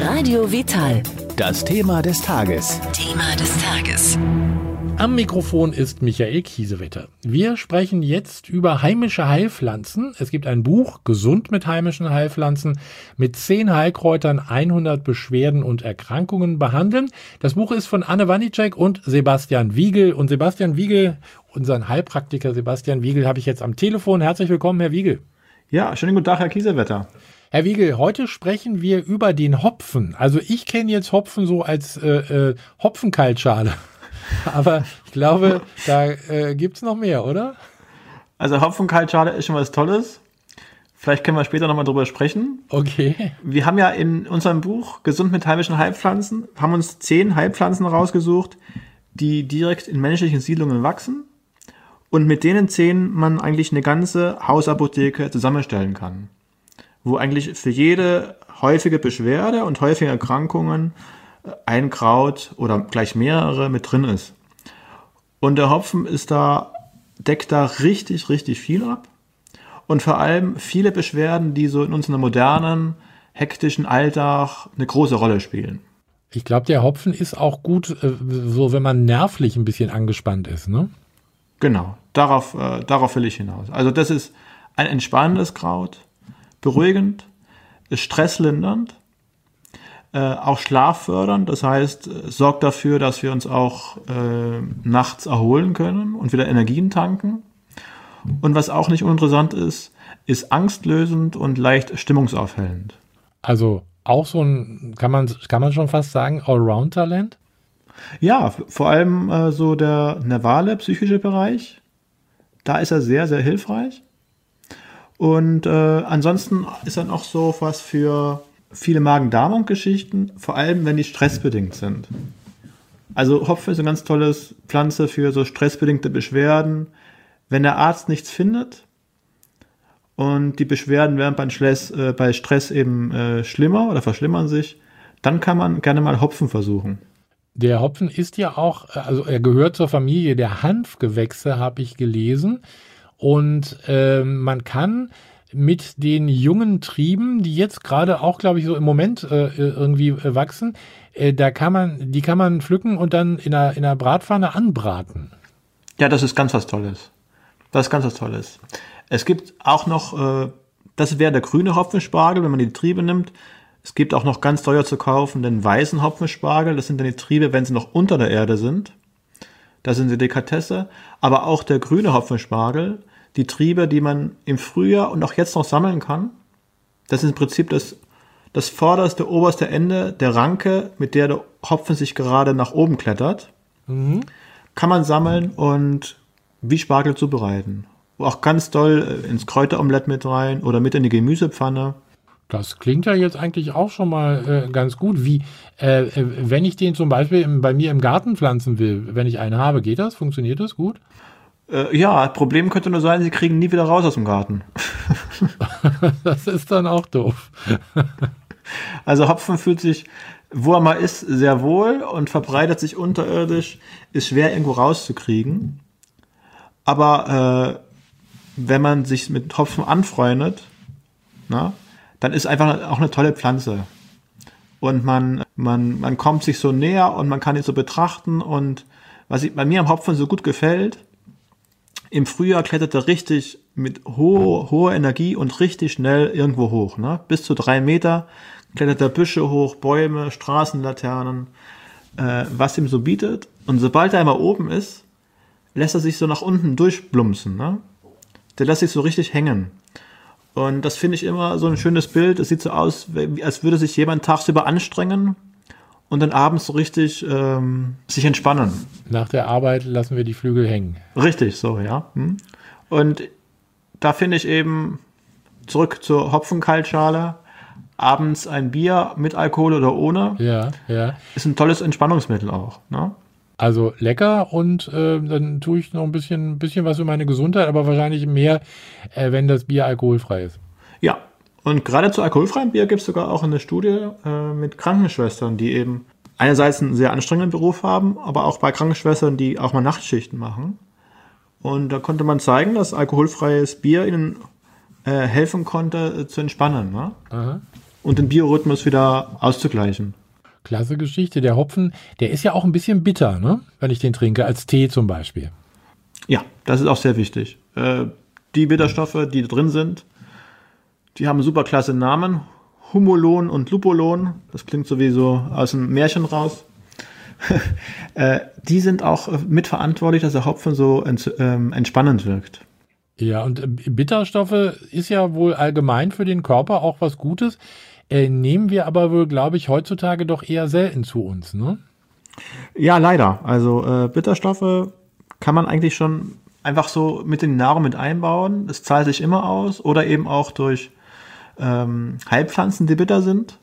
Radio Vital. Das Thema des Tages. Thema des Tages. Am Mikrofon ist Michael Kiesewetter. Wir sprechen jetzt über heimische Heilpflanzen. Es gibt ein Buch, Gesund mit heimischen Heilpflanzen, mit 10 Heilkräutern 100 Beschwerden und Erkrankungen behandeln. Das Buch ist von Anne Wanicek und Sebastian Wiegel. Und Sebastian Wiegel, unseren Heilpraktiker Sebastian Wiegel, habe ich jetzt am Telefon. Herzlich willkommen, Herr Wiegel. Ja, schönen guten Tag, Herr Kiesewetter. Herr Wiegel, heute sprechen wir über den Hopfen. Also ich kenne jetzt Hopfen so als Hopfenkaltschale. Aber ich glaube, da gibt es noch mehr, oder? Also Hopfenkaltschale ist schon was Tolles. Vielleicht können wir später nochmal drüber sprechen. Okay. Wir haben ja in unserem Buch Gesund mit heimischen Heilpflanzen, haben uns 10 Heilpflanzen rausgesucht, die direkt in menschlichen Siedlungen wachsen und mit denen 10 man eigentlich eine ganze Hausapotheke zusammenstellen kann, wo eigentlich für jede häufige Beschwerde und häufige Erkrankungen ein Kraut oder gleich mehrere mit drin ist. Und der Hopfen deckt da richtig, richtig viel ab. Und vor allem viele Beschwerden, die so in unserem modernen, hektischen Alltag eine große Rolle spielen. Ich glaube, der Hopfen ist auch gut, so wenn man nervlich ein bisschen angespannt ist, ne? Genau, darauf will ich hinaus. Also das ist ein entspannendes Kraut, beruhigend, ist stresslindernd, auch schlaffördernd, das heißt, sorgt dafür, dass wir uns auch nachts erholen können und wieder Energien tanken. Und was auch nicht uninteressant ist angstlösend und leicht stimmungsaufhellend. Also auch so ein, kann man schon fast sagen, Allround-Talent? Ja, vor allem so der nervale, psychische Bereich, da ist er sehr, sehr hilfreich. Und ansonsten ist er auch so was für viele Magen-Darm-Geschichten, vor allem wenn die stressbedingt sind. Also Hopfen ist eine ganz tolle Pflanze für so stressbedingte Beschwerden. Wenn der Arzt nichts findet und die Beschwerden werden bei Stress eben schlimmer oder verschlimmern sich, dann kann man gerne mal Hopfen versuchen. Der Hopfen ist ja auch, also er gehört zur Familie der Hanfgewächse, habe ich gelesen. Und man kann mit den jungen Trieben, die jetzt gerade auch, glaube ich, so im Moment irgendwie wachsen, die kann man pflücken und dann in einer Bratpfanne anbraten. Ja, das ist ganz was Tolles. Das ist ganz was Tolles. Es gibt auch noch, das wäre der grüne Hopfenspargel, wenn man die Triebe nimmt. Es gibt auch noch ganz teuer zu kaufen den weißen Hopfenspargel. Das sind dann die Triebe, wenn sie noch unter der Erde sind. Das sind die Delikatesse. Aber auch der grüne Hopfenspargel, die Triebe, die man im Frühjahr und auch jetzt noch sammeln kann, das ist im Prinzip das vorderste, oberste Ende der Ranke, mit der der Hopfen sich gerade nach oben klettert. Kann man sammeln und wie Spargel zubereiten. Auch ganz doll ins Kräuteromelett mit rein oder mit in die Gemüsepfanne. Das klingt ja jetzt eigentlich auch schon mal ganz gut. Wenn ich den zum Beispiel bei mir im Garten pflanzen will, wenn ich einen habe, geht das? Funktioniert das gut? Ja, Problem könnte nur sein, sie kriegen nie wieder raus aus dem Garten. Das ist dann auch doof. Also Hopfen fühlt sich, wo er mal ist, sehr wohl und verbreitet sich unterirdisch, ist schwer irgendwo rauszukriegen. Aber wenn man sich mit Hopfen anfreundet, dann ist einfach auch eine tolle Pflanze. Und man kommt sich so näher und man kann ihn so betrachten. Und was bei mir am Hopfen so gut gefällt, im Frühjahr klettert er richtig mit hoher Energie und richtig schnell irgendwo hoch. Bis zu 3 Meter klettert er Büsche hoch, Bäume, Straßenlaternen, was ihm so bietet. Und sobald er einmal oben ist, lässt er sich so nach unten durchblumpsen. Der lässt sich so richtig hängen. Und das finde ich immer so ein schönes Bild. Es sieht so aus, als würde sich jemand tagsüber anstrengen und dann abends so richtig sich entspannen. Nach der Arbeit lassen wir die Flügel hängen. Richtig, so, ja. Und da finde ich eben, zurück zur Hopfenkaltschale, abends ein Bier mit Alkohol oder ohne, ja. Ist ein tolles Entspannungsmittel auch. Also lecker und dann tue ich noch ein bisschen was für meine Gesundheit, aber wahrscheinlich mehr, wenn das Bier alkoholfrei ist. Ja, und gerade zu alkoholfreiem Bier gibt es sogar auch eine Studie mit Krankenschwestern, die eben einerseits einen sehr anstrengenden Beruf haben, aber auch bei Krankenschwestern, die auch mal Nachtschichten machen. Und da konnte man zeigen, dass alkoholfreies Bier ihnen helfen konnte zu entspannen. Aha. und den Biorhythmus wieder auszugleichen. Klasse Geschichte. Der Hopfen, der ist ja auch ein bisschen bitter, ne? Wenn ich den trinke, als Tee zum Beispiel. Ja, das ist auch sehr wichtig. Die Bitterstoffe, die da drin sind, die haben super klasse Namen. Humulon und Lupulon, das klingt sowieso aus dem Märchen raus. Die sind auch mitverantwortlich, dass der Hopfen so entspannend wirkt. Ja, und Bitterstoffe ist ja wohl allgemein für den Körper auch was Gutes. Nehmen wir aber wohl, glaube ich, heutzutage doch eher selten zu uns, ne? Ja, leider. Also Bitterstoffe kann man eigentlich schon einfach so mit in die Nahrung mit einbauen. Es zahlt sich immer aus. Oder eben auch durch Heilpflanzen, die bitter sind.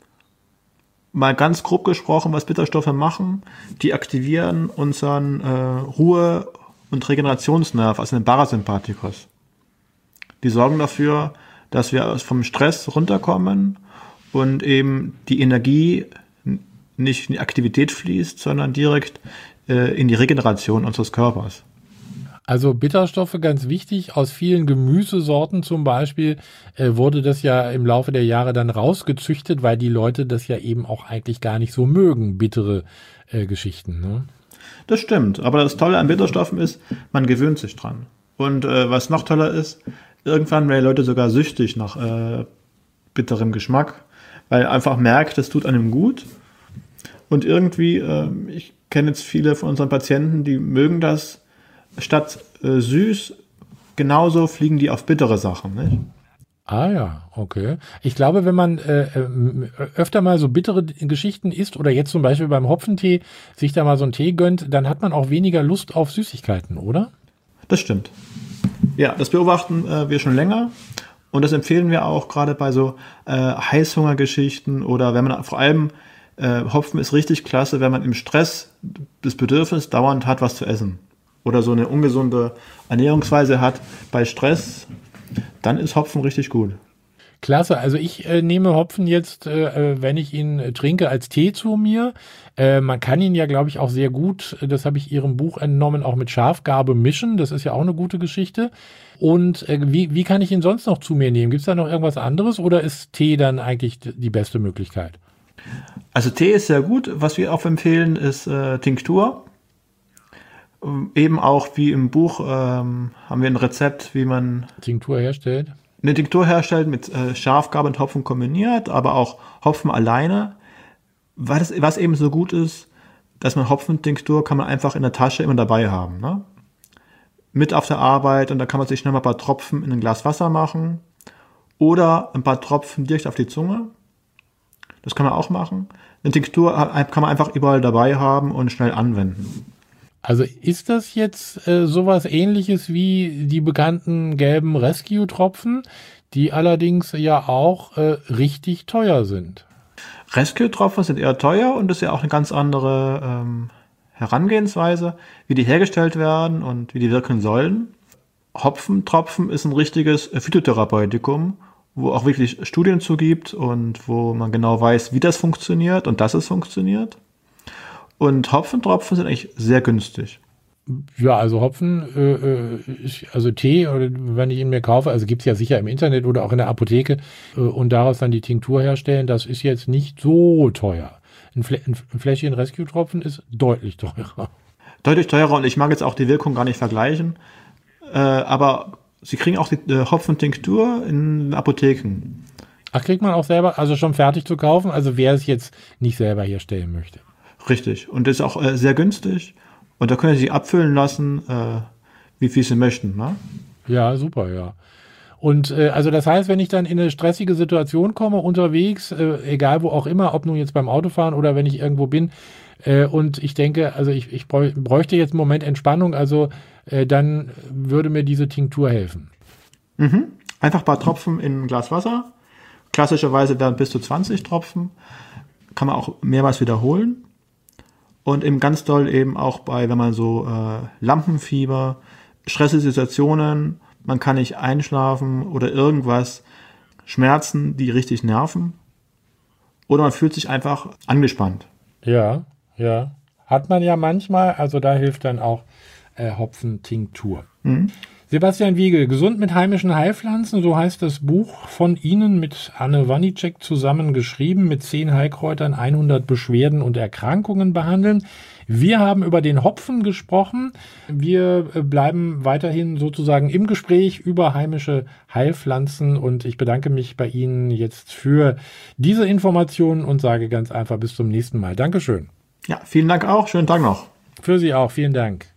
Mal ganz grob gesprochen, was Bitterstoffe machen. Die aktivieren unseren Ruhe- und Regenerationsnerv, also den Parasympathikus. Die sorgen dafür, dass wir vom Stress runterkommen und eben die Energie nicht in die Aktivität fließt, sondern direkt in die Regeneration unseres Körpers. Also Bitterstoffe, ganz wichtig, aus vielen Gemüsesorten zum Beispiel wurde das ja im Laufe der Jahre dann rausgezüchtet, weil die Leute das ja eben auch eigentlich gar nicht so mögen, bittere Geschichten, ne? Das stimmt, aber das Tolle an Bitterstoffen ist, man gewöhnt sich dran. Und was noch toller ist, irgendwann werden Leute sogar süchtig nach bitterem Geschmack, weil einfach merkt, das tut einem gut. Und irgendwie, ich kenne jetzt viele von unseren Patienten, die mögen das, statt süß, genauso fliegen die auf bittere Sachen, nicht? Ah ja, okay. Ich glaube, wenn man öfter mal so bittere Geschichten isst oder jetzt zum Beispiel beim Hopfentee sich da mal so einen Tee gönnt, dann hat man auch weniger Lust auf Süßigkeiten, oder? Das stimmt. Ja, das beobachten wir schon länger und das empfehlen wir auch gerade bei so Heißhungergeschichten oder wenn man vor allem Hopfen ist richtig klasse, wenn man im Stress das Bedürfnis dauernd hat, was zu essen oder so eine ungesunde Ernährungsweise hat bei Stress, dann ist Hopfen richtig gut. Klasse, also ich nehme Hopfen jetzt, wenn ich ihn trinke, als Tee zu mir. Man kann ihn ja, glaube ich, auch sehr gut, das habe ich Ihrem Buch entnommen, auch mit Schafgarbe mischen. Das ist ja auch eine gute Geschichte. Und wie kann ich ihn sonst noch zu mir nehmen? Gibt es da noch irgendwas anderes oder ist Tee dann eigentlich die beste Möglichkeit? Also Tee ist sehr gut. Was wir auch empfehlen, ist Tinktur. Eben auch wie im Buch haben wir ein Rezept, wie man Tinktur herstellt. Eine Tinktur herstellt mit Schafgarbe und Hopfen kombiniert, aber auch Hopfen alleine. Was eben so gut ist, dass man Hopfentinktur kann man einfach in der Tasche immer dabei haben, ne? Mit auf der Arbeit und da kann man sich schnell mal ein paar Tropfen in ein Glas Wasser machen oder ein paar Tropfen direkt auf die Zunge. Das kann man auch machen. Eine Tinktur kann man einfach überall dabei haben und schnell anwenden. Also ist das jetzt sowas Ähnliches wie die bekannten gelben Rescue-Tropfen, die allerdings ja auch richtig teuer sind? Rescue-Tropfen sind eher teuer und das ist ja auch eine ganz andere Herangehensweise, wie die hergestellt werden und wie die wirken sollen. Hopfentropfen ist ein richtiges Phytotherapeutikum, wo auch wirklich Studien zu gibt und wo man genau weiß, wie das funktioniert und dass es funktioniert. Und Hopfentropfen sind eigentlich sehr günstig. Ja, also Hopfen, also Tee, oder wenn ich ihn mir kaufe, also gibt es ja sicher im Internet oder auch in der Apotheke und daraus dann die Tinktur herstellen, das ist jetzt nicht so teuer. Ein Fläschchen Rescue-Tropfen ist deutlich teurer. Deutlich teurer und ich mag jetzt auch die Wirkung gar nicht vergleichen, aber Sie kriegen auch die Hopfentinktur in Apotheken. Ach, kriegt man auch selber, also schon fertig zu kaufen, also wer es jetzt nicht selber herstellen möchte. Richtig. Und das ist auch sehr günstig. Und da können Sie abfüllen lassen, wie viel Sie möchten. Ne? Ja, super, ja. Und also das heißt, wenn ich dann in eine stressige Situation komme, unterwegs, egal wo auch immer, ob nun jetzt beim Autofahren oder wenn ich irgendwo bin, und ich denke, also ich bräuchte jetzt einen Moment Entspannung, also dann würde mir diese Tinktur helfen. Mhm. Einfach ein paar Tropfen in ein Glas Wasser. Klassischerweise werden bis zu 20 Tropfen. Kann man auch mehrmals wiederholen. Und eben ganz doll eben auch bei, wenn man so Lampenfieber, Stresssituationen, man kann nicht einschlafen oder irgendwas, Schmerzen, die richtig nerven. Oder man fühlt sich einfach angespannt. Ja, ja. Hat man ja manchmal, also da hilft dann auch Hopfentinktur. Mhm. Sebastian Wiegel, Gesund mit heimischen Heilpflanzen, so heißt das Buch von Ihnen mit Anne Wanicek zusammen geschrieben, mit 10 Heilkräutern 100 Beschwerden und Erkrankungen behandeln. Wir haben über den Hopfen gesprochen. Wir bleiben weiterhin sozusagen im Gespräch über heimische Heilpflanzen und ich bedanke mich bei Ihnen jetzt für diese Informationen und sage ganz einfach bis zum nächsten Mal. Dankeschön. Ja, vielen Dank auch. Schönen Tag noch. Für Sie auch. Vielen Dank.